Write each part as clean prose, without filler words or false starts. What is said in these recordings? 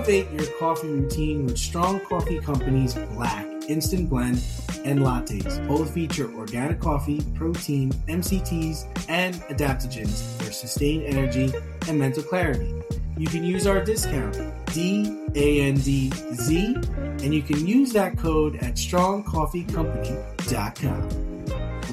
Elevate your coffee routine with Strong Coffee Company's Black, Instant Blend, and Lattes. Both feature organic coffee, protein, MCTs, and adaptogens for sustained energy and mental clarity. You can use our discount, DANDZ, and you can use that code at strongcoffeecompany.com.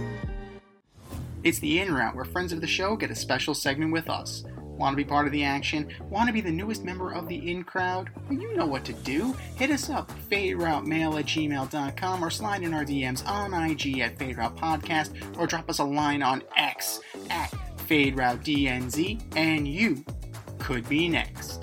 It's the In Route, where friends of the show get a special segment with us. Want to be part of the action? Want to be the newest member of the In Crowd? Well, you know what to do. Hit us up, faderoutemail@gmail.com, or slide in our DMs on IG at Fade Route Podcast, or drop us a line on X at FadeRouteDNZ, and you could be next.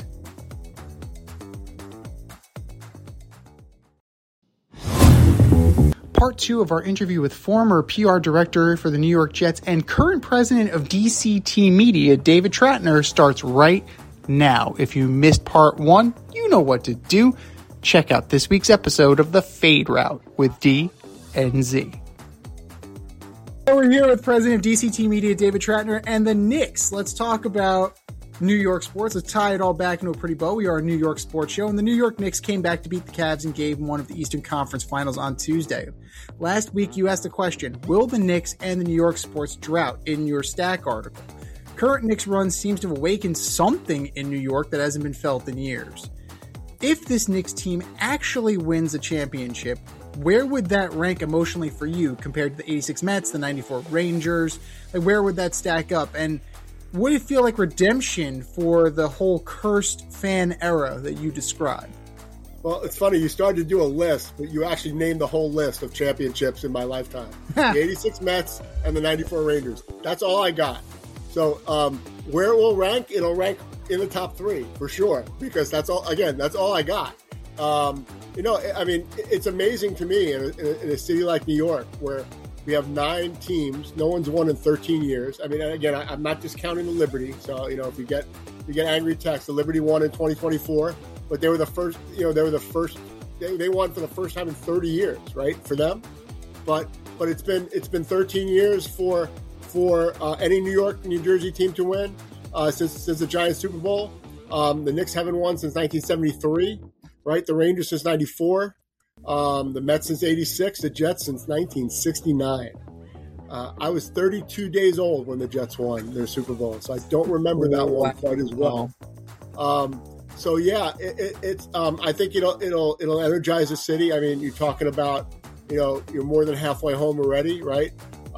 Part 2 of our interview with former PR director for the New York Jets and current president of DCT Media, David Tratner, starts right now. If you missed part 1, you know what to do. Check out this week's episode of The Fade Route with D and Z. We're here with president of DCT Media, David Tratner, and the Knicks. Let's talk about New York sports. Let's tie it all back into a pretty bow. We are a New York sports show, and the New York Knicks came back to beat the Cavs in Game 1 of the Eastern Conference Finals on Tuesday. Last week, you asked the question, will the Knicks end the New York sports drought, in your Stack article? Current Knicks run seems to have awakened something in New York that hasn't been felt in years. If this Knicks team actually wins a championship, where would that rank emotionally for you compared to the 86 Mets, the 94 Rangers? Like, where would that stack up? And would it feel like redemption for the whole cursed fan era that you described? Well, it's funny. You started to do a list, but you actually named the whole list of championships in my lifetime. The 86 Mets and the 94 Rangers. That's all I got. So where it will rank, it'll rank in the top 3 for sure, because that's all I got. It's amazing to me in a city like New York where we have 9 teams. No one's won in 13 years. I mean, again, I'm not discounting the Liberty. So, if you get angry texts, the Liberty won in 2024, but they were the first. They won for the first time in 30 years, right? For them, but it's been 13 years for any New York, New Jersey team to win since the Giants Super Bowl. The Knicks haven't won since 1973, right? The Rangers since '94. The Mets since '86, the Jets since 1969. I was 32 days old when the Jets won their Super Bowl, so I don't remember that one quite as well. So yeah, it's. I think it'll energize the city. I mean, you're talking about, you're more than halfway home already, right?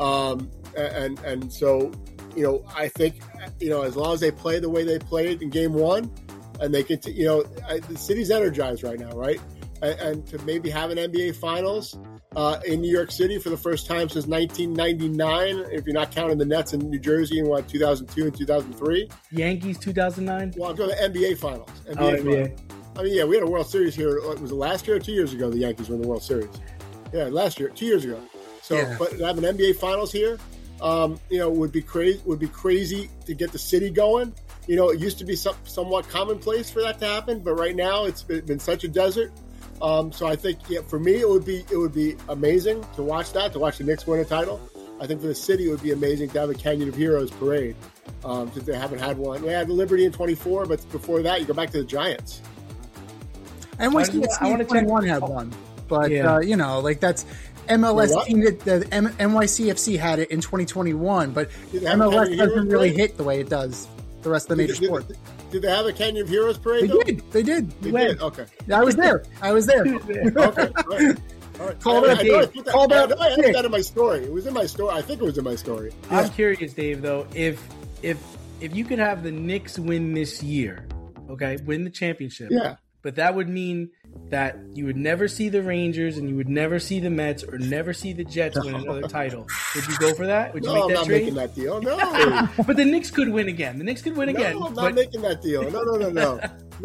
And so, I think, as long as they play the way they played in Game 1, and they can, the city's energized right now, right? And to maybe have an NBA Finals in New York City for the first time since 1999, if you're not counting the Nets in New Jersey in 2002 and 2003. Yankees 2009? Well, I'm talking the NBA Finals. NBA. I mean, yeah, we had a World Series here. Was it last year or 2 years ago the Yankees won the World Series? Yeah, last year, 2 years ago. So, yeah. But to have an NBA Finals here, would be crazy to get the city going. It used to be somewhat commonplace for that to happen, but right now it's been such a desert. So I think, for me, it would be amazing to watch the Knicks win a title. I think for the city, it would be amazing to have a Canyon of Heroes parade, since they haven't had one. They had the Liberty in 24, but before that, you go back to the Giants. NYCFC 21 had one, but that's MLS team that the NYCFC had it in 2021 but MLS doesn't really hit the way it does the rest of the major sports. Did they have a Canyon of Heroes parade? They did. They did. Okay. I was there. Okay. All right. Call that. I had that in my story. It was in my story. I think it was in my story. Yeah. I'm curious, Dave. Though, if you could have the Knicks win this year, win the championship. Yeah. But that would mean that you would never see the Rangers and you would never see the Mets or never see the Jets win another title. Would you go for that? Would you make that I'm not trade? making that deal. No. But the Knicks could win again. No, I'm not making that deal. No. No.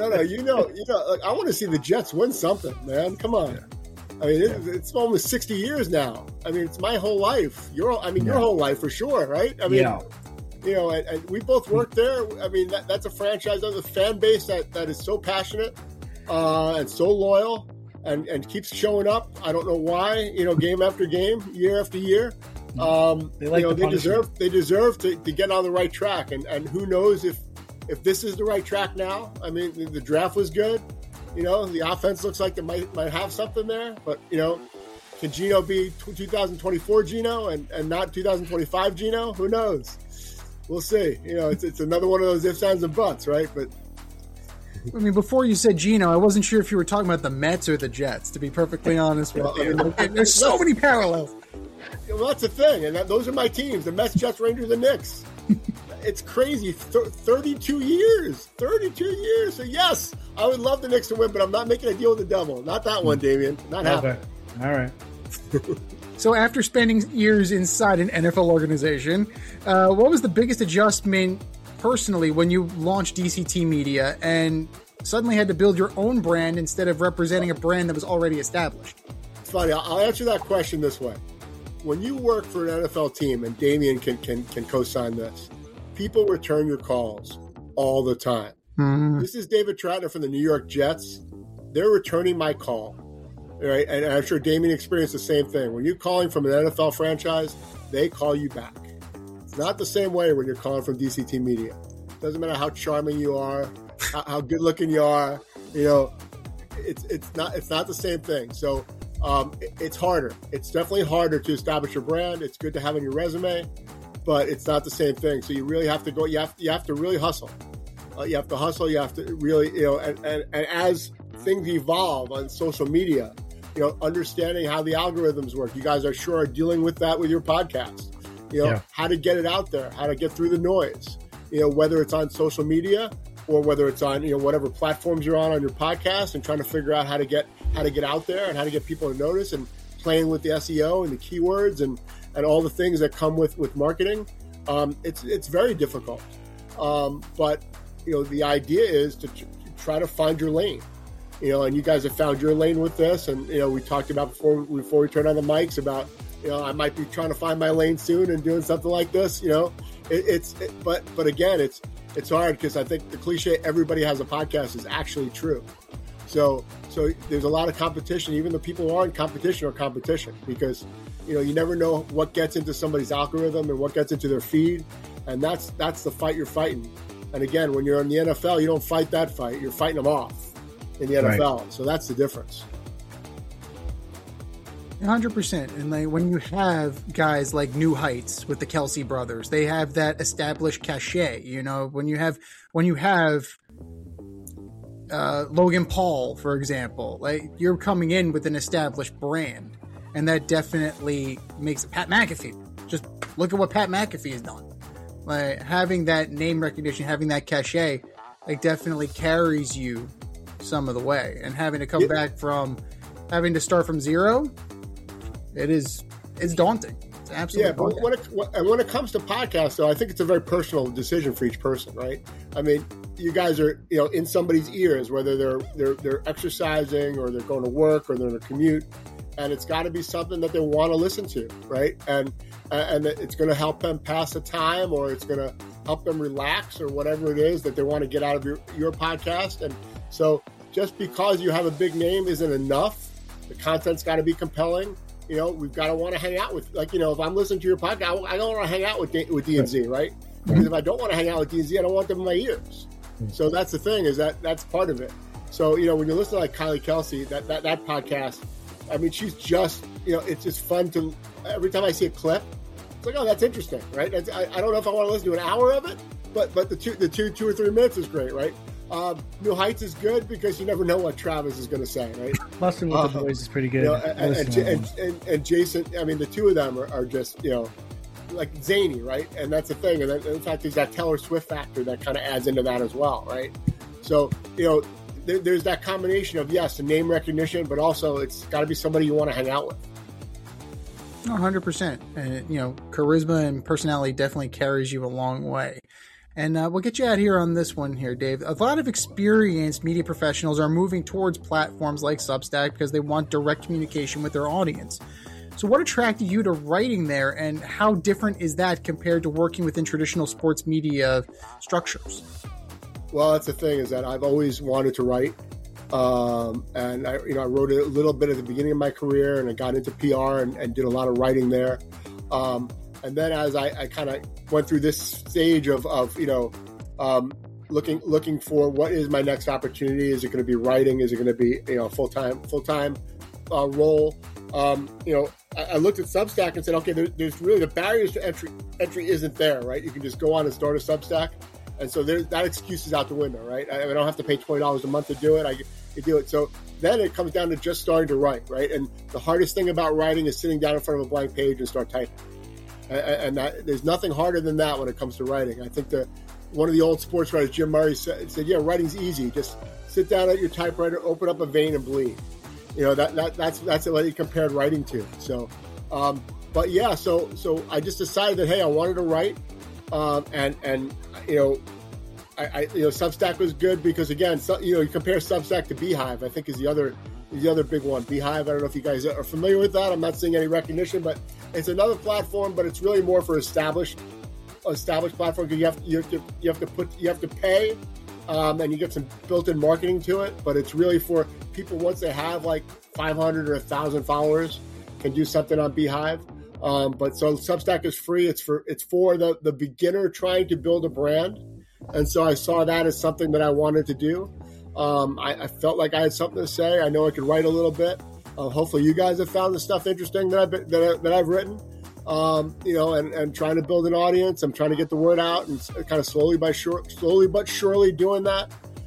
I want to see the Jets win something, man. Come on. I mean, it's almost 60 years now. I mean, it's my whole life. Your whole life for sure, right? I mean, and we both worked there. I mean, that's a franchise, that's a fan base that is so passionate and so loyal and keeps showing up. I don't know why, game after game, year after year. They deserve to get on the right track. And who knows if this is the right track now. I mean, the draft was good. The offense looks like it might have something there, but can Geno be 2024 Geno and not 2025 Geno? Who knows? We'll see. It's another one of those ifs, ands, and buts, right? But I mean, before you said Geno, I wasn't sure if you were talking about the Mets or the Jets, to be perfectly honest with you. There's so many parallels. Well, that's the thing, and those are my teams: the Mets, Jets, Rangers, and Knicks. It's crazy. 32 years. 32 years. So, yes, I would love the Knicks to win, but I'm not making a deal with the devil. Not that one, Damian. Not happening. All right. So after spending years inside an NFL organization, what was the biggest adjustment personally when you launched DCT Media and suddenly had to build your own brand instead of representing a brand that was already established? It's funny. I'll answer that question this way. When you work for an NFL team, and Damian can co-sign this, people return your calls all the time. Mm-hmm. This is David Trattner from the New York Jets. They're returning my call. Right? And I'm sure Damian experienced the same thing. When you're calling from an NFL franchise, they call you back. It's not the same way when you're calling from DCT Media. It doesn't matter how charming you are, how good looking you are. It's not the same thing. So it's harder. It's definitely harder to establish your brand. It's good to have on your resume, but it's not the same thing. So you really have to go. You have to really hustle. You have to hustle. You have to really and as things evolve on social media, understanding how the algorithms work. You guys are dealing with that with your podcast. How to get it out there, how to get through the noise. Whether it's on social media or whether it's on whatever platforms you're on your podcast, and trying to figure out how to get out there and how to get people to notice, and playing with the SEO and the keywords and all the things that come with marketing. It's very difficult. But the idea is to try to find your lane. And you guys have found your lane with this. And, we talked about before we turned on the mics about, I might be trying to find my lane soon and doing something like this, but again, it's hard because I think the cliche, everybody has a podcast, is actually true. So there's a lot of competition. Even the people who are in competition are competition because, you never know what gets into somebody's algorithm and what gets into their feed. And that's the fight you're fighting. And again, when you're in the NFL, you don't fight that fight. You're fighting them off in the NFL. Right. So that's the difference. 100%. And when you have guys like New Heights with the Kelsey brothers, they have that established cachet. When you have Logan Paul, for example, you're coming in with an established brand, and that definitely makes it. Pat McAfee. Just look at what Pat McAfee has done. Having that name recognition, having that cachet, definitely carries you some of the way. And having to come back from having to start from zero, it's daunting. It's absolutely daunting. But when it comes to podcasts, though, I think it's a very personal decision for each person, right? I mean, you guys are in somebody's ears, whether they're exercising or they're going to work or they're in a commute, and it's got to be something that they want to listen to, right? And it's going to help them pass the time, or it's going to help them relax, or whatever it is that they want to get out of your podcast. And so just because you have a big name isn't enough. The content's got to be compelling. We've got to want to hang out with, if I'm listening to your podcast, I don't want to hang out with D&Z, right? Because if I don't want to hang out with D&Z, I don't want them in my ears. So that's the thing, is that's part of it. So, when you listen to like Kylie Kelsey, that podcast, I mean, she's just, it's just fun to, every time I see a clip, it's like, oh, that's interesting, right? I don't know if I want to listen to an hour of it, but the 2 or 3 minutes is great, right? New Heights is good because you never know what Travis is going to say, right? Busting with the Boys is pretty good. And Jason, I mean, the two of them are just, like zany, right? And that's the thing. And in fact, there's that Taylor Swift factor that kind of adds into that as well, right? So, there's that combination of, yes, the name recognition, but also it's got to be somebody you want to hang out with. 100%. And, charisma and personality definitely carries you a long way. And we'll get you out here on this one here, Dave. A lot of experienced media professionals are moving towards platforms like Substack because they want direct communication with their audience. So what attracted you to writing there, and how different is that compared to working within traditional sports media structures? Well, that's the thing, is that I've always wanted to write. And I wrote a little bit at the beginning of my career, and I got into PR and did a lot of writing there. And then as I kind of went through this stage of looking for what is my next opportunity. Is it going to be writing? Is it going to be full time role? I looked at Substack and said, okay, there's really the barriers to entry isn't there, right? You can just go on and start a Substack, and so that excuse is out the window, right? I don't have to pay $20 a month to do it. I can do it. So then it comes down to just starting to write, right? And the hardest thing about writing is sitting down in front of a blank page and start typing. And that, there's nothing harder than that when it comes to writing. I think that one of the old sports writers, Jim Murray, said, yeah, writing's easy. Just sit down at your typewriter, open up a vein, and bleed. That's what he compared writing to. So, but yeah, so I just decided that, hey, I wanted to write, Substack was good because, again, you compare Substack to Beehive, I think is the other big one. Beehive, I don't know if you guys are familiar with that. I'm not seeing any recognition, but it's another platform, but it's really more for established platform because you have to pay, and you get some built-in marketing to it. But it's really for people once they have like 500 or 1,000 followers can do something on Beehive. But so Substack is free. It's for the beginner trying to build a brand, and so I saw that as something that I wanted to do. I felt like I had something to say. I know I could write a little bit. Hopefully you guys have found the stuff interesting that I've written. And trying to build an audience. I'm trying to get the word out and kind of slowly but surely doing that.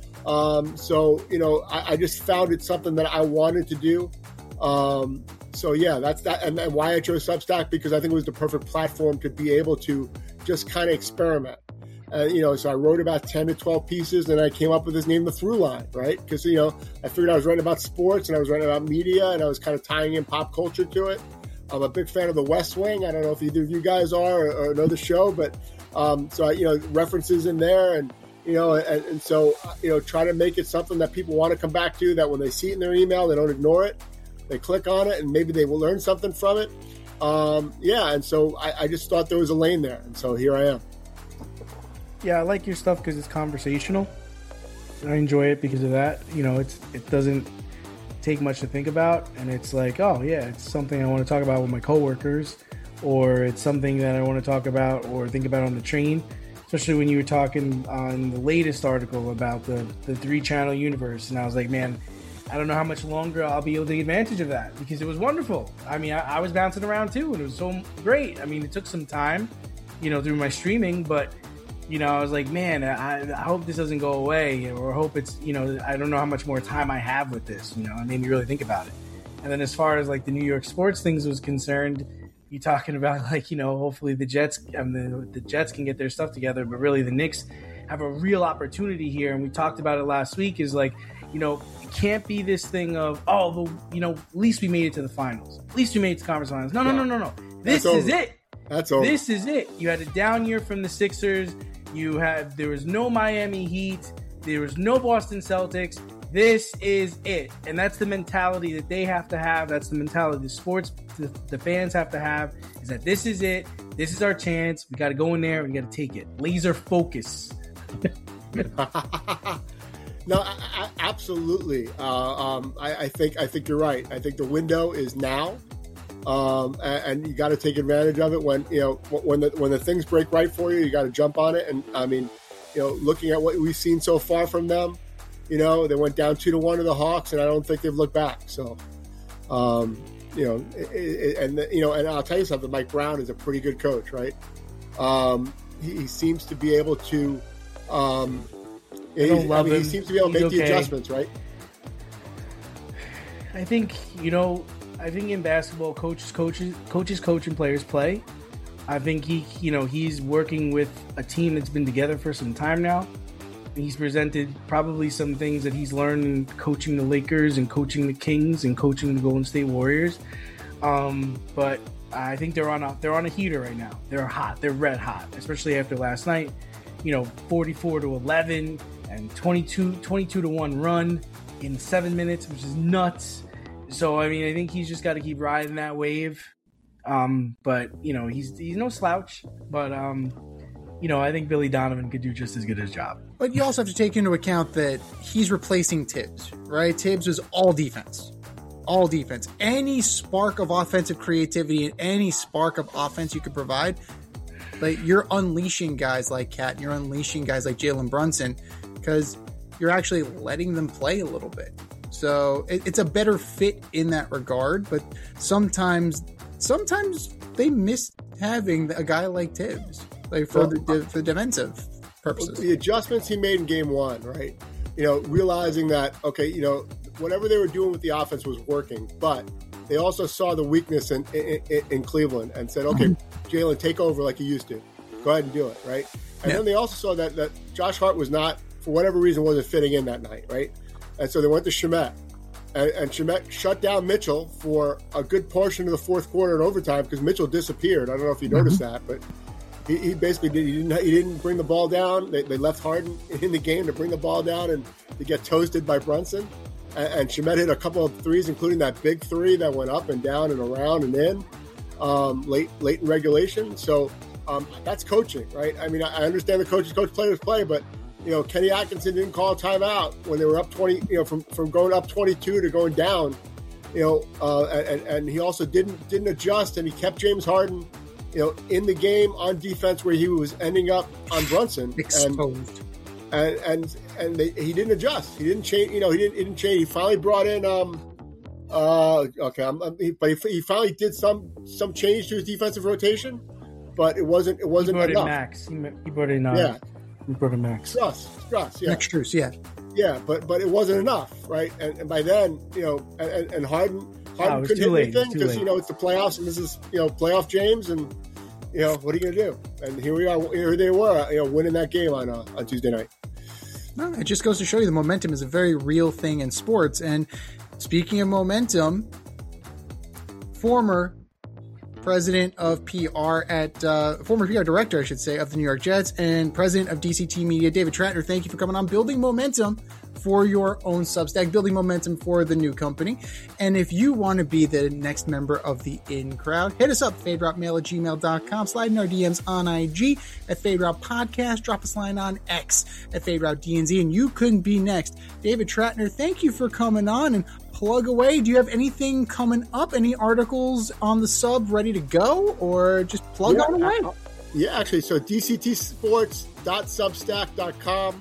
I just found it something that I wanted to do. That's that. And why I chose Substack, because I think it was the perfect platform to be able to just kind of experiment. So I wrote about 10 to 12 pieces, and I came up with this name, The Through Line, right? Because, I figured I was writing about sports and I was writing about media, and I was kind of tying in pop culture to it. I'm a big fan of The West Wing. I don't know if either of you guys are or know the show, but references in there, and so try to make it something that people want to come back to, that when they see it in their email, they don't ignore it. They click on it, and maybe they will learn something from it. And so I just thought there was a lane there, and so here I am. Yeah, I like your stuff because it's conversational. I enjoy it because of that. It doesn't take much to think about, and it's like, oh yeah, it's something I want to talk about with my coworkers, or it's something that I want to talk about or think about on the train. Especially when you were talking on the latest article about the 3-channel universe, and I was like, man, I don't know how much longer I'll be able to take advantage of that, because it was wonderful. I mean, I was bouncing around too, and it was so great. I mean, it took some time, through my streaming, but I was like, man, I hope this doesn't go away, or hope it's, I don't know how much more time I have with this, it made me really think about it. And then as far as like the New York sports things was concerned, you talking about like, hopefully the Jets, the Jets can get their stuff together, but really the Knicks have a real opportunity here. And we talked about it last week, is like, it can't be this thing of, at least we made it to the finals. At least we made it to conference finals. No. This is it. That's over. This is it. You had a down year from the Sixers. There was no Miami Heat. There was no Boston Celtics. This is it. And that's the mentality that they have to have. That's the mentality the fans have to have, is that this is it. This is our chance. We got to go in there and we got to take it. Laser focus. No, absolutely. I think you're right. I think the window is now. And you got to take advantage of it when the things break right for you. You got to jump on it. And I mean, looking at what we've seen so far from them, they went down 2-1 to the Hawks, and I don't think they've looked back. So, and I'll tell you something. Mike Brown is a pretty good coach, right? He seems to be able to. He seems to be able to make the adjustments, right? I think in basketball, coaches coach and players play. I think he's working with a team that's been together for some time now. He's presented probably some things that he's learned in coaching the Lakers and coaching the Kings and coaching the Golden State Warriors. But I think they're on a heater right now. They're hot. They're red hot, especially after last night. 44-11 and 22-1 run in 7 minutes, which is nuts. So, I mean, I think he's just got to keep riding that wave. But, he's no slouch. But, I think Billy Donovan could do just as good a job. But you also have to take into account that he's replacing Tibbs, right? Tibbs was all defense. All defense. Any spark of offensive creativity and any spark of offense you could provide, Like, you're unleashing guys like Cat, and you're unleashing guys like Jalen Brunson, because you're actually letting them play a little bit. So it's a better fit in that regard. But sometimes they miss having a guy like Tibbs, like for the defensive purposes. The adjustments he made in game one, right? Realizing that, okay, whatever they were doing with the offense was working, but they also saw the weakness in Cleveland and said, okay, Jalen, take over like you used to. Go ahead and do it, right? And then they also saw that Josh Hart was not, for whatever reason, wasn't fitting in that night, right? And so they went to Shamet. And Shamet shut down Mitchell for a good portion of the fourth quarter and overtime because Mitchell disappeared. I don't know if you noticed that, but he basically he didn't bring the ball down. They left Harden in the game to bring the ball down and to get toasted by Brunson. And Shamet hit a couple of threes, including that big three that went up and down and around and in late in regulation. So that's coaching, right? I mean, I understand the coach players play, but Kenny Atkinson didn't call a timeout when they were up 20, from going up 22 to going down, and he also didn't adjust, and he kept James Harden, in the game on defense where he was ending up on Brunson. Exposed. He didn't adjust. He didn't change. He didn't change. He finally brought in. He finally did some change to his defensive rotation, but it wasn't He brought enough. in Max. He brought in. He brought in Max. Struss, yeah. Max Strus, yeah. Yeah, but it wasn't enough, right? And by then, and Harden couldn't hit anything because it's the playoffs and this is playoff James, and what are you gonna do? And here they were, winning that game on Tuesday night. No, it just goes to show you the momentum is a very real thing in sports. And speaking of momentum, former president of PR former PR director, I should say, of the New York Jets and president of DCT Media, David Tratner, thank you for coming on, building momentum for your own Substack, building momentum for the new company. And if you want to be the next member of the in crowd, hit us up, faderoutemail@gmail.com, slide in our DMs on IG at Faderoute Podcast, drop us a line on X at Faderoute DNZ, and you couldn't be next. David Tratner, thank you for coming on, and plug away. Do you have anything coming up? Any articles on the sub ready to go, or just plug on away? Yeah, actually, so dctsports.substack.com.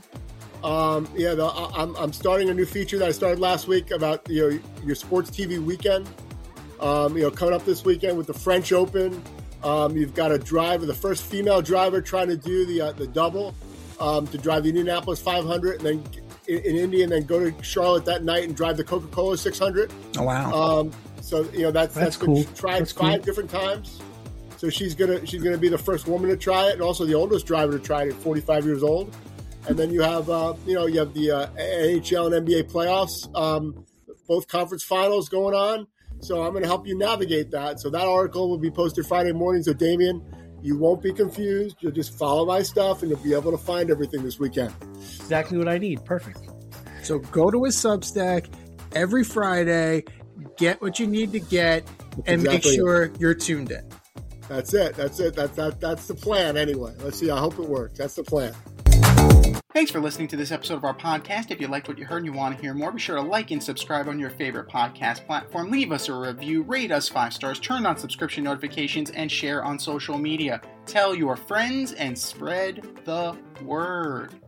I'm starting a new feature that I started last week about your sports TV weekend. Coming up this weekend with the French Open. You've got a driver, the first female driver trying to do the double to drive the Indianapolis 500 and then in Indy, and then go to Charlotte that night and drive the Coca-Cola 600. Oh wow! That's cool. Been tried That's five cool. different times. So she's gonna be the first woman to try it, and also the oldest driver to try it at 45 years old. And then you have the NHL and NBA playoffs, both conference finals going on. So I'm going to help you navigate that. So that article will be posted Friday morning. So Damian, you won't be confused. You'll just follow my stuff, and you'll be able to find everything this weekend. Exactly what I need. Perfect. So go to his Substack every Friday, get what you need to get, and make sure you're tuned in. That's it. That's the plan anyway. Let's see. I hope it works. That's the plan. Thanks for listening to this episode of our podcast. If you liked what you heard and you want to hear more, be sure to like and subscribe on your favorite podcast platform. Leave us a review, rate us 5 stars, turn on subscription notifications, and share on social media. Tell your friends and spread the word.